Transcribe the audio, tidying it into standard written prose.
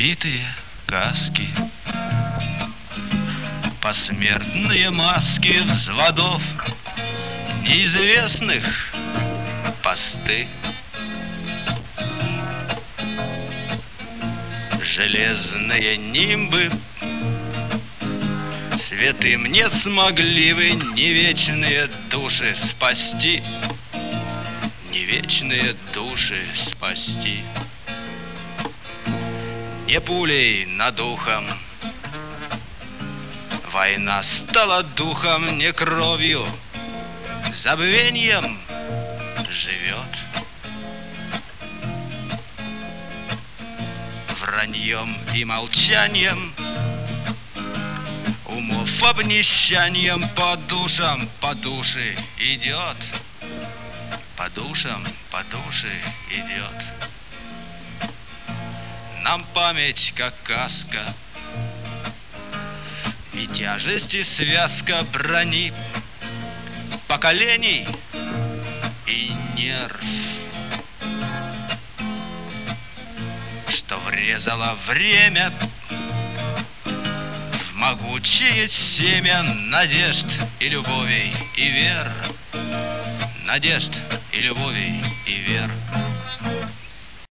Разбитые каски, посмертные маски взводов неизвестных, посты. Железные нимбы, святым не смогли вы не вечные души спасти, не вечные души спасти. Не пулей над ухом война стала духом, не кровью, забвеньем живет. Враньем и молчанием, умов обнищанием по душам, по души идет, по душам, по души идет. Нам память как каска, и тяжесть и связка брони поколений и нерв, что врезало время в могучее семя надежд и любовей и вер, надежд и любовей и вер.